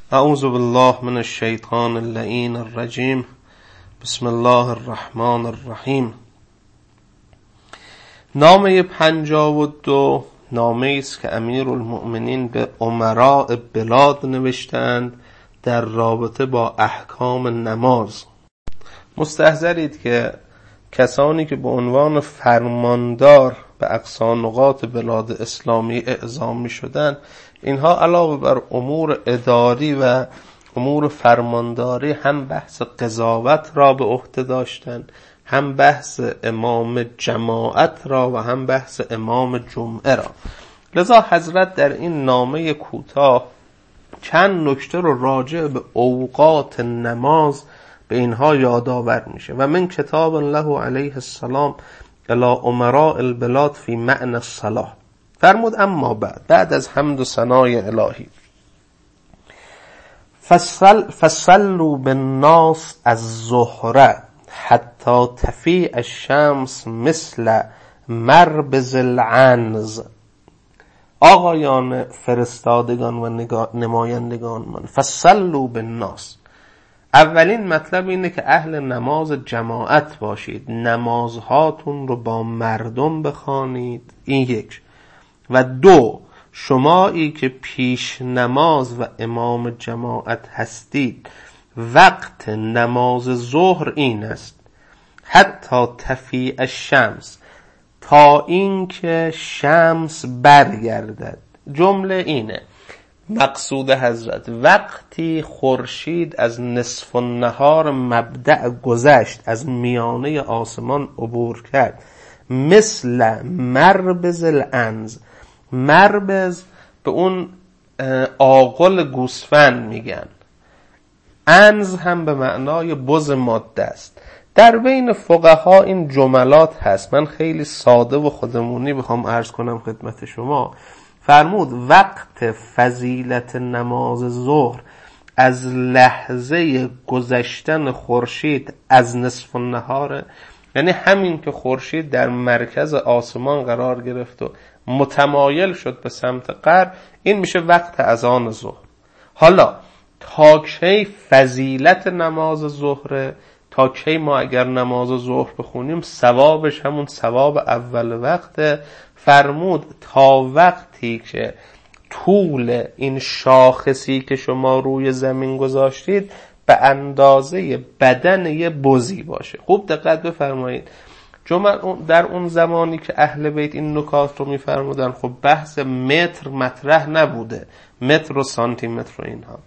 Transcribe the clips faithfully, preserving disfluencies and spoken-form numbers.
اعوذ بالله من الشیطان اللعین الرجیم. بسم الله الرحمن الرحیم. نامه پنجاه و دو نامه است که امیرالمؤمنین به امراء بلاد نوشتند در رابطه با احکام نماز. مستحضرید که کسانی که به عنوان فرماندار به اقصا نقاط بلاد اسلامی اعزام می شدند، اینها علاوه بر امور اداری و امور فرمانداری هم بحث قضاوت را به عهده داشتند، هم بحث امام جماعت را و هم بحث امام جمعه را. لذا حضرت در این نامه کوتاه چند نکته رو راجع به اوقات نماز به اینها یادآور میشه. و من کتاب الله علیه السلام الی امراء البلاد فی معنی الصلاة. فرمود اما بعد بعد از حمد و ثنای الهی، فصل فصلوا بالناس الظهر حتی تفیع الشمس مثل مربض العنز. آقایان فرستادگان و نمایندگان من، فصلوا بالناس، اولین مطلب اینه که اهل نماز جماعت باشید، نمازهاتون رو با مردم بخوانید. این یک. و دو، شمایی که پیش نماز و امام جماعت هستید، وقت نماز ظهر این است حتی تفیع الشمس، تا اینکه شمس برگردد. جمله اینه، مقصود حضرت وقتی خورشید از نصف النهار مبدأ گذشت، از میانه آسمان عبور کرد، مثل مربض العنز. مربض به اون آغل گوسفند میگن، عنز هم به معنای بز ماده است. در بین فقها این جملات هست، من خیلی ساده و خودمونی بخوام عرض کنم خدمت شما. فرمود وقت فضیلت نماز ظهر از لحظه گذشتن خورشید از نصف النهار، یعنی همین که خورشید در مرکز آسمان قرار گرفت و متمایل شد به سمت غرب، این میشه وقت اذان ظهر. حالا تا کی فضیلت نماز ظهر؟ تا کی ما اگر نماز ظهر بخونیم ثوابش همون ثواب اول وقت؟ فرمود تا وقتی که طول این شاخصی که شما روی زمین گذاشتید به اندازه بدن یه بزی باشه. خوب دقت بفرمایید. در اون زمانی که اهل بیت این نکات رو میفرمودن، خب بحث متر مطرح نبوده، متر و سانتی متر و اینها،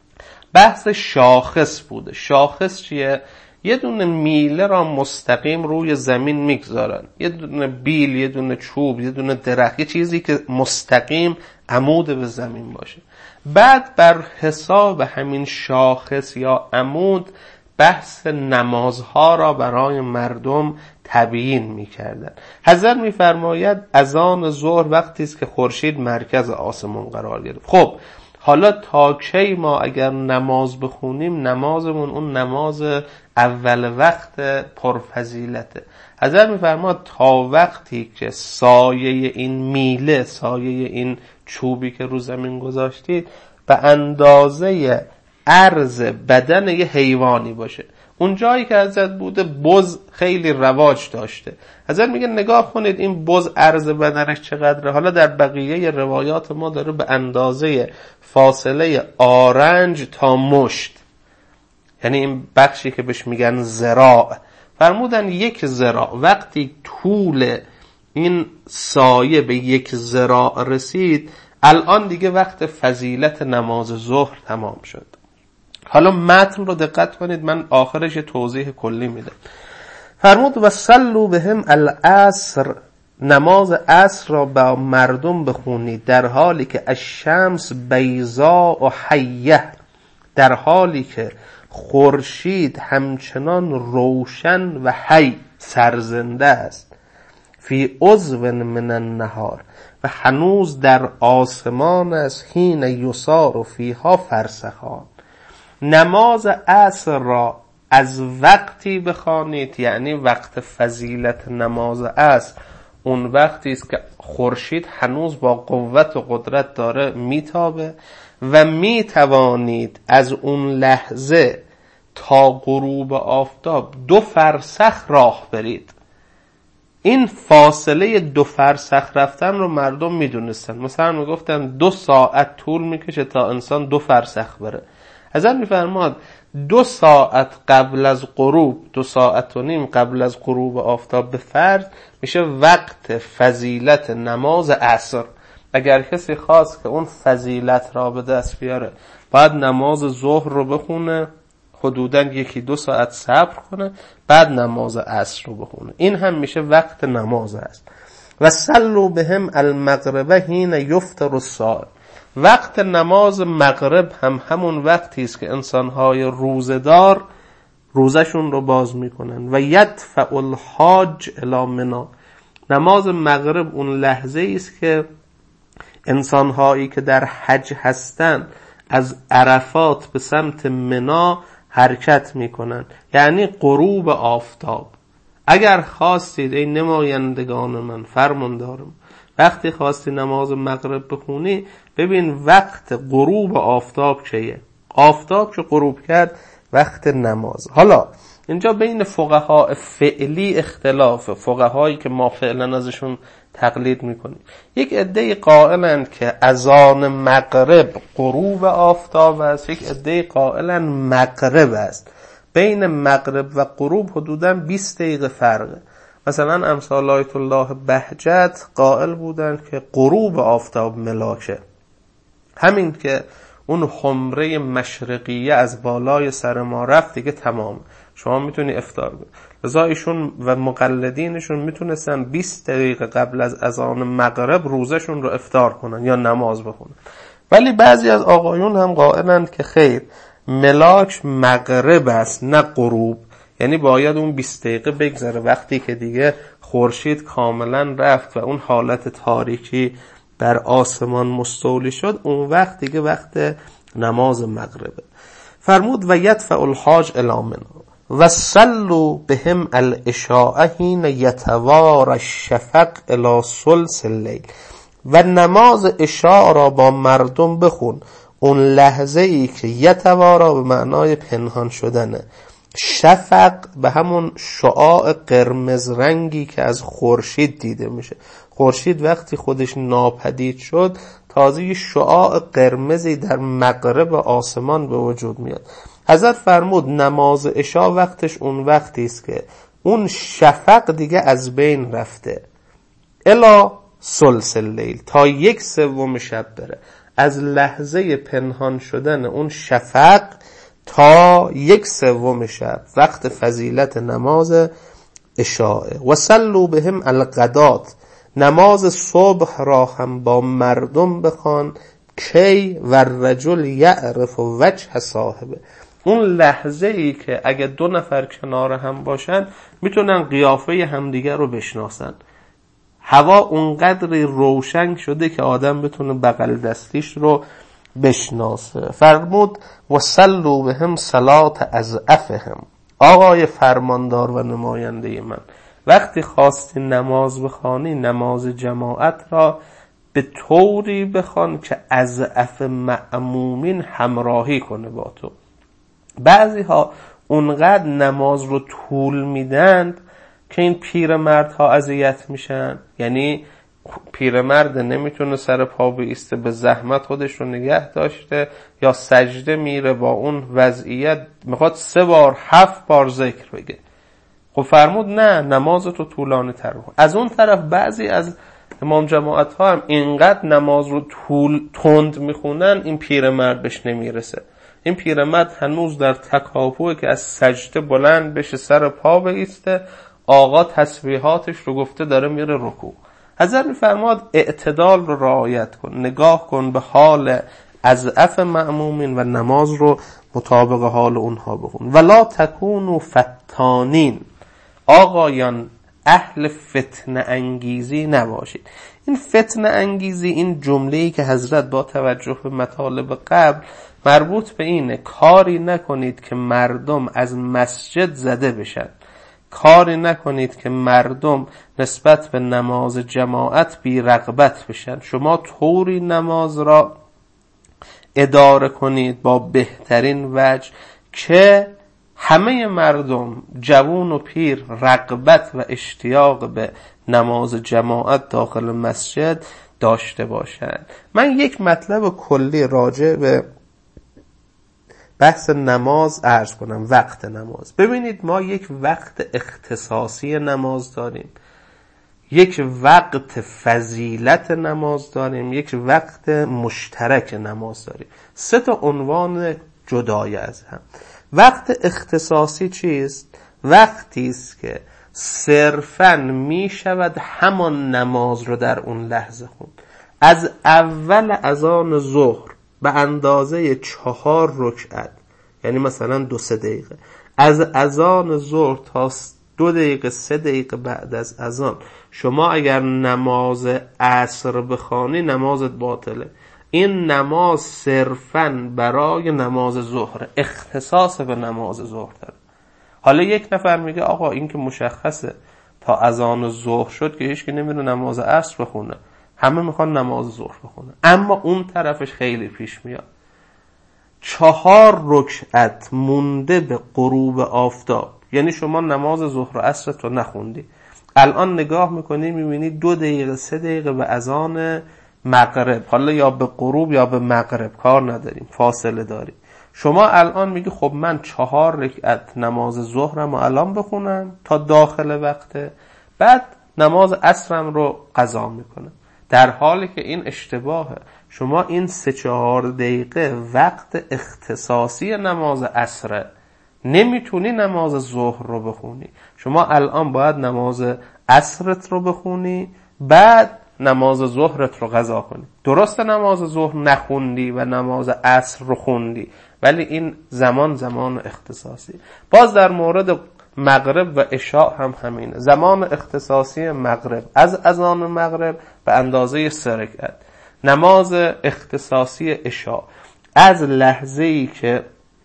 بحث شاخص بوده. شاخص چیه؟ یه دونه میله را مستقیم روی زمین میگذارن، یه دونه بیل، یه دونه چوب، یه دونه درخت، یه چیزی که مستقیم عمود به زمین باشه. بعد بر حساب همین شاخص یا عمود بحث نمازها را برای مردم تبیین میکردن. حضرت میفرماید اذان ظهر وقتی است که خورشید مرکز آسمان قرار گرفت. خب حالا تا کی ما اگر نماز بخونیم نمازمون اون نماز اول وقت پرفضیلته؟ حضرت میفرماید تا وقتی که سایه این میله، سایه این چوبی که رو زمین گذاشتید به اندازه عرض بدن یه حیوانی باشه. اون جایی که حضرت بوده بز خیلی رواج داشته. حضرت میگه نگاه کنید این بز عرض بدنش چقدره. حالا در بقیه روایات ما داره به اندازه فاصله آرنج تا مشت، یعنی این بخشی که بهش میگن ذراع، فرمودن یک ذراع. وقتی طول این سایه به یک ذراع رسید، الان دیگه وقت فضیلت نماز ظهر تمام شد. حالا متن رو دقت کنید، من آخرش توضیح کلی میدم. فرمود و صلوا بهم العصر، نماز عصر را با مردم بخونید در حالی که الشمس بیضاء و حیه، در حالی که خورشید همچنان روشن و حی، سرزنده است، فی عضو من النهار، و هنوز در آسمان است، حین یسار فیها فرسخان. نماز عصر را از وقتی بخوانید، یعنی وقت فضیلت نماز عصر اون وقتی است که خورشید هنوز با قوت و قدرت داره میتابه و می توانید از اون لحظه تا غروب آفتاب دو فرسخ راه برید. این فاصله دو فرسخ رفتن رو مردم میدونستن. مثلا میگفتن دو ساعت طول میکشه تا انسان دو فرسخ بره. حضرت میفرماد دو ساعت قبل از غروب، دو ساعت و نیم قبل از غروب آفتاب به فرض میشه وقت فضیلت نماز عصر. اگر کسی خواست که اون فضیلت را به دست بیاره باید نماز ظهر رو بخونه، حدوداً یکی دو ساعت صبر کنه، بعد نماز عصر رو بخونه. این هم میشه وقت نماز است. و صلوا بهم المغرب حین یفطر الصائم. وقت نماز مغرب هم همون وقتی است که انسان‌های روزه‌دار روزشون رو باز میکنن. و یدفع الحاج الی منی. نماز مغرب اون لحظه است که انسان‌هایی که در حج هستن از عرفات به سمت منی حرکت میکنن، یعنی غروب آفتاب. اگر خواستید ای نمایندگان من، فرماندارم، وقتی خواستی نماز مغرب بخونی ببین وقت غروب آفتاب چیه. آفتاب که غروب کرد وقت نماز. حالا اینجا بین فقها فعلی اختلاف، فقهایی که ما فعلا ازشون تقلید میکنیم. یک عده قائلند که اذان مغرب غروب آفتاب است، یک عده قائلند مغرب است. بین مغرب و غروب حدوداً بیست دقیقه فرقه. مثلا امثال آیت الله بهجت قائل بودند که غروب آفتاب ملاکه، همین که اون خمره مشرقیه از بالای سر ما رفت دیگه تمام، شما میتونی افطار کنی. لذا ایشون و مقلدینشون میتونستن بیست دقیقه قبل از اذان مغرب روزشون رو افطار کنن یا نماز بخونن. ولی بعضی از آقایون هم قائلند که خیر، ملاک مغرب است نه غروب، یعنی باید اون بیست دقیقه بگذره وقتی که دیگه خورشید کاملا رفت و اون حالت تاریکی بر آسمان مستولی شد، اون وقت دیگه وقت نماز مغربه. فرمود و یدفع الحاج الی منی و صلوا بهم العشاء حین یتواری الشفق الی ثلث اللیل. و نماز عشاء را با مردم بخون اون لحظه ای که یتوارا به معنای پنهان شدنه، شفق به همون شعاع قرمز رنگی که از خورشید دیده میشه. خورشید وقتی خودش ناپدید شد تازه شعاع قرمزی در مغرب آسمان به وجود میاد. حضرت فرمود نماز عشاء وقتش اون وقتی است که اون شفق دیگه از بین رفته، الی ثلث اللیل، تا یک سوم شب بره. از لحظه پنهان شدن اون شفق تا یک سوم شب وقت فضیلت نماز عشاء. و صلوا بهم الغدات. نماز صبح را هم با مردم بخوان، کی و الرجل یعرف وجه صاحبه. اون لحظه ای که اگه دو نفر کنار هم باشن میتونن قیافه همدیگر رو بشناسن. هوا اونقدر روشن شده که آدم بتونه بغل دستیش رو بشناسه. فرمود و صلوا بهم صلات اضعفهم. آقای فرماندار و نماینده من، وقتی خواستی نماز بخوانی نماز جماعت را به طوری بخوان که اضعف مأمومین همراهی کنه با تو. بعضی ها اونقدر نماز رو طول میدند که این پیرمردها اذیت میشن. یعنی پیرمرد نمیتونه سر پا بایسته، به زحمت خودش رو نگه داشته، یا سجده میره با اون وضعیت میخواد سه بار هفت بار ذکر بگه. خب فرمود نه، نمازتو طولانی تر کن. از اون طرف بعضی از امام جماعت ها هم اینقدر نماز رو طول تند میخونن این پیرمرد بهش نمیرسه. این پیرمرد هنوز در تکاپوه که از سجده بلند بشه سر پا بایسته، آقا تسبیحاتش رو گفته داره میره رکوع. حضرت میفرماد اعتدال رو رعایت کن، نگاه کن به حال اضعف مأمومین و نماز رو مطابق حال اونها بخون. ولا تکونوا فتانین. آقایان اهل فتنه انگیزی نباشید. این فتنه انگیزی، این جمله‌ای که حضرت با توجه به مطالب قبل مربوط به اینه، کاری نکنید که مردم از مسجد زده بشن، کاری نکنید که مردم نسبت به نماز جماعت بی رغبت بشن. شما طوری نماز را اداره کنید با بهترین وجه که همه مردم جوان و پیر رغبت و اشتیاق به نماز جماعت داخل مسجد داشته باشند. من یک مطلب کلی راجع به بحث نماز عرض کنم. وقت نماز. ببینید ما یک وقت اختصاصی نماز داریم، یک وقت فضیلت نماز داریم، یک وقت مشترک نماز داریم. سه تا عنوان جدای از هم. وقت اختصاصی چیست؟ وقتی است که صرفاً می شود همان نماز رو در اون لحظه خوند. از اول اذان ظهر به اندازه چهار رکعت، یعنی مثلا دو سه دقیقه، از اذان ظهر تا دو دقیقه سه دقیقه بعد از اذان شما اگر نماز عصر بخوانی نمازت باطله. این نماز صرفاً برای نماز ظهر، اختصاص به نماز ظهر داره. حالا یک نفر میگه آقا این که مشخصه تا اذان ظهر شد که هیچ کی نمیره نماز عصر بخونه، همه میخوان نماز ظهر بخونه. اما اون طرفش خیلی پیش میاد، چهار رکعت مونده به غروب آفتاب، یعنی شما نماز ظهر و عصر رو نخوندی، الان نگاه میکنی میبینی دو دقیقه سه دقیقه به اذان مغرب، حالا یا به غروب یا به مغرب، کار نداریم، فاصله داریم. شما الان میگی خب من چهار رکعت نماز ظهرم رو الان بخونم تا داخل وقته، بعد نماز عصرم رو قضا میکنم، در حالی که این اشتباهه. شما این سه چهار دقیقه وقت اختصاصی نماز عصره، نمیتونی نماز ظهر رو بخونی. شما الان باید نماز عصرت رو بخونی، بعد نماز ظهرت رو قضا کنی. درسته نماز ظهر نخوندی و نماز عصر رو خوندی، ولی این زمان زمان اختصاصی. باز در مورد مغرب و عشاء هم همینه. زمان اختصاصی مغرب از اذان مغرب به اندازه سه رکعت. نماز اختصاصی عشاء از لحظه‌ای که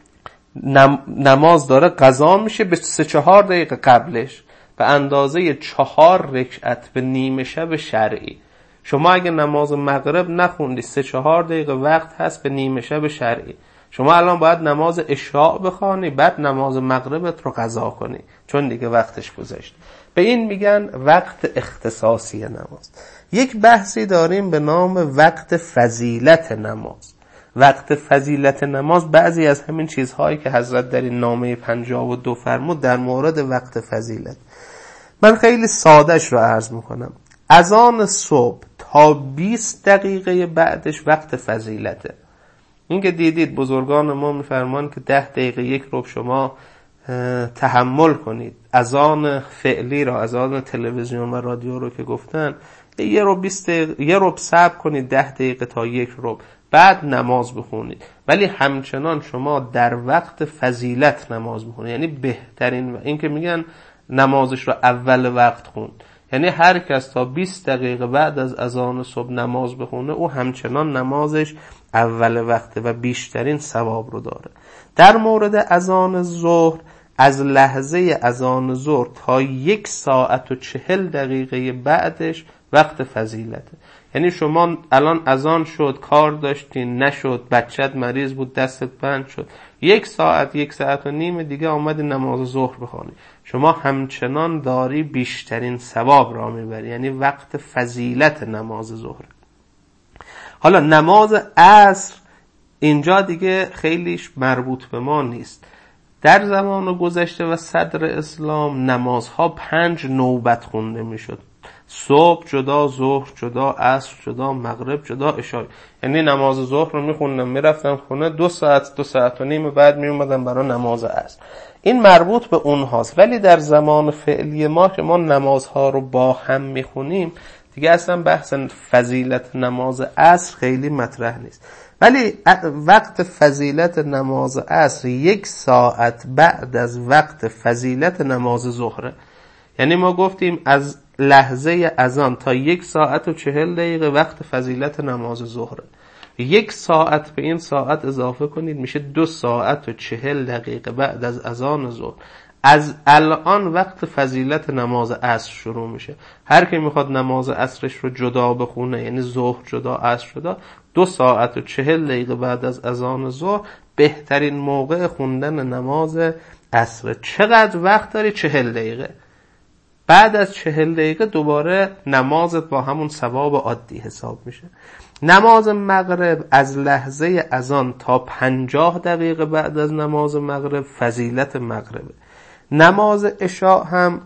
نماز داره قضا میشه به سه چهار دقیقه قبلش به اندازه چهار رکعت به نیمه شب شرعی. شما اگه نماز مغرب نخوندی سه چهار دقیقه وقت هست به نیمه شب شرعی، شما الان باید نماز عشاء بخوانی، بعد نماز مغربت رو قضا کنی، چون دیگه وقتش گذشت. به این میگن وقت اختصاصی نماز. یک بحثی داریم به نام وقت فضیلت نماز. وقت فضیلت نماز بعضی از همین چیزهایی که حضرت در این نامه پنجاه و دو فرمود در مورد وقت فضیلت. من خیلی سادهش رو عرض میکنم. اذان صبح تا بیست دقیقه بعدش وقت فضیلته. این که دیدید بزرگان ما میفرمان که ده دقیقه یک ربع شما تحمل کنید. اذان فعلی را، اذان تلویزیون و رادیو رو که گفتن یه ربع بیست دقیقه، یه ربع صبر کنید، ده دقیقه تا یک ربع، بعد نماز بخونید. ولی همچنان شما در وقت فضیلت نماز بخونید، یعنی بهترین. این که میگن نمازش رو اول وقت خوند، یعنی هر کس تا بیست دقیقه بعد از اذان صبح نماز بخونه او همچنان نمازش اول وقته و بیشترین ثواب رو داره. در مورد اذان ظهر از لحظه اذان ظهر تا یک ساعت و چهل دقیقه بعدش وقت فضیلته. یعنی شما الان اذان شد، کار داشتین نشد، بچت مریض بود دستت بند شد، یک ساعت یک ساعت و نیم دیگه آمدی نماز ظهر بخوانی، شما همچنان داری بیشترین ثواب را میبری، یعنی وقت فضیلت نماز ظهر. حالا نماز عصر اینجا دیگه خیلیش مربوط به ما نیست. در زمان گذشته و صدر اسلام نمازها پنج نوبت خونده میشد. صبح جدا، ظهر جدا، عصر جدا، مغرب جدا، عشاء. یعنی نماز ظهر رو میخوندم میرفتم خونه، دو ساعت دو ساعت و نیم بعد میومدم برای نماز عصر. این مربوط به اونهاست. ولی در زمان فعلی ما که ما نمازها رو با هم میخونیم دیگه اصلا بحث فضیلت نماز عصر خیلی مطرح نیست. ولی وقت فضیلت نماز عصر یک ساعت بعد از وقت فضیلت نماز ظهره. یعنی ما گفتیم از لحظه اذان تا یک ساعت و چهل دقیقه وقت فضیلت نماز ظهره. یک ساعت به این ساعت اضافه کنید میشه دو ساعت و چهل دقیقه بعد از اذان ظهر. از الان وقت فضیلت نماز عصر شروع میشه. هر کی میخواد نماز عصرش رو جدا بخونه، یعنی ظهر جدا عصر جدا، دو ساعت و چهل دقیقه بعد از اذان ظهر بهترین موقع خوندن نماز عصر. چقدر وقت داری؟ چهل دقیقه. بعد از چهل دقیقه دوباره نمازت با همون ثواب عادی حساب میشه. نماز مغرب از لحظه اذان تا پنجاه دقیقه بعد از نماز مغرب فضیلت مغربه. نماز عشاء هم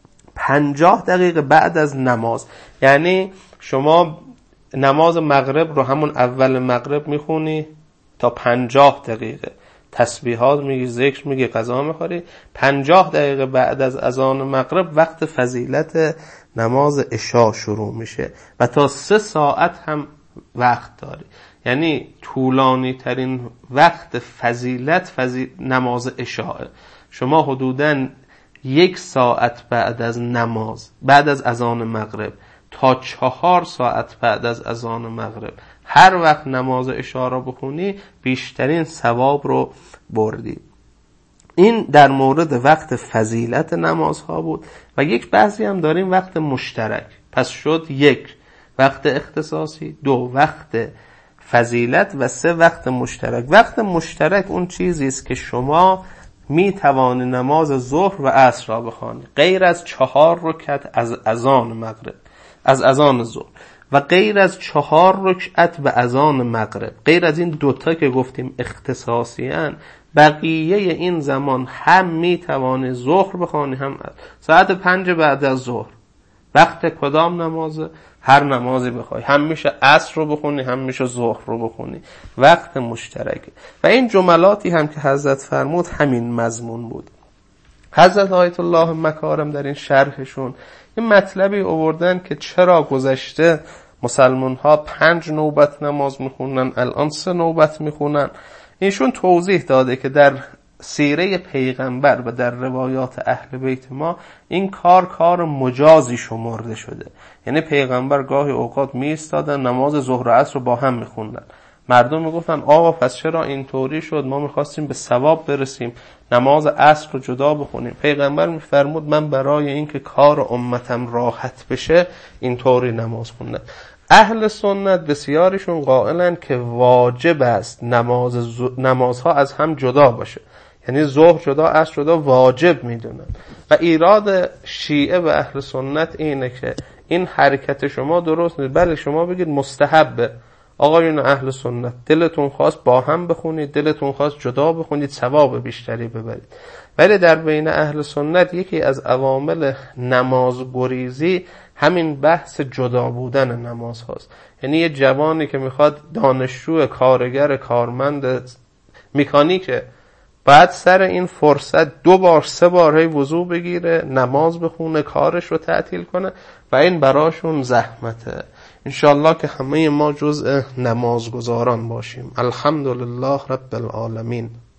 پنجاه دقیقه بعد از نماز، یعنی شما نماز مغرب رو همون اول مغرب میخونی تا پنجاه دقیقه، تسبیحات میگی، ذکر میگی، غذا میخوری، پنجاه دقیقه بعد از اذان مغرب وقت فضیلت نماز عشاء شروع میشه و تا سه ساعت هم وقت داری. یعنی طولانی ترین وقت فضیلت فضیل نماز عشاء. شما حدوداً یک ساعت بعد از نماز، بعد از اذان مغرب تا چهار ساعت بعد از اذان مغرب هر وقت نماز عشاء را بخونی بیشترین ثواب رو بردی. این در مورد وقت فضیلت نمازها بود. و یک بحثی هم داریم وقت مشترک. پس شد یک وقت اختصاصی، دو وقت فضیلت و سه وقت مشترک. وقت مشترک اون چیزی است که شما می توانی نماز ظهر و عصر را بخوانی غیر از چهار رکعت از اذان مغرب، از اذان ظهر، و غیر از چهار رکعت به اذان مغرب. غیر از این دوتا که گفتیم اختصاصیان، بقیه این زمان هم می توانی ظهر بخوانی هم ساعت پنج بعد از ظهر. وقت کدام نمازه؟ هر نمازی بخوای، هم میشه عصر رو بخونی هم میشه ظهر رو بخونی. وقت مشترکه. و این جملاتی هم که حضرت فرمود همین مضمون بود. حضرت آیت الله مکارم در این شرحشون این مطلبی آوردن که چرا گذشته مسلمان ها پنج نوبت نماز میخونن، الان سه نوبت میخونن. ایشون توضیح داده که در سیره پیغمبر و در روایات اهل بیت ما این کار کار مجازی شمرده شده. یعنی پیغمبر گاهی اوقات می ایستادن نماز ظهر و عصر رو با هم میخوندن. مردم میگفتن آقا پس چرا اینطوری شد؟ ما میخواستیم به ثواب برسیم، نماز عصر رو جدا بخونیم. پیغمبر میفرمود من برای اینکه کار امتم راحت بشه اینطوری نماز خوندم. اهل سنت بسیاریشون قائلن که واجب است نماز ز... نمازها از هم جدا باشه، یعنی ظهر جدا عصر جدا واجب میدونن. و ایراد شیعه و اهل سنت اینه که این حرکت شما درست نیست. بله شما بگید مستحبه، آقایون اهل سنت دلتون خواست با هم بخونید، دلتون خواست جدا بخونید، ثواب بیشتری ببرید. ولی در بین اهل سنت یکی از عوامل نماز گریزی همین بحث جدا بودن نماز هاست. یعنی یه جوانی که میخواد دانشجو کارگر کارمند مکانیکه بعد سر این فرصت دو بار سه بار هی وضو بگیره، نماز بخونه، کارش رو تعطیل کنه و این براشون زحمته. انشالله که همه ما جزء نمازگزاران باشیم. الحمدلله رب العالمین.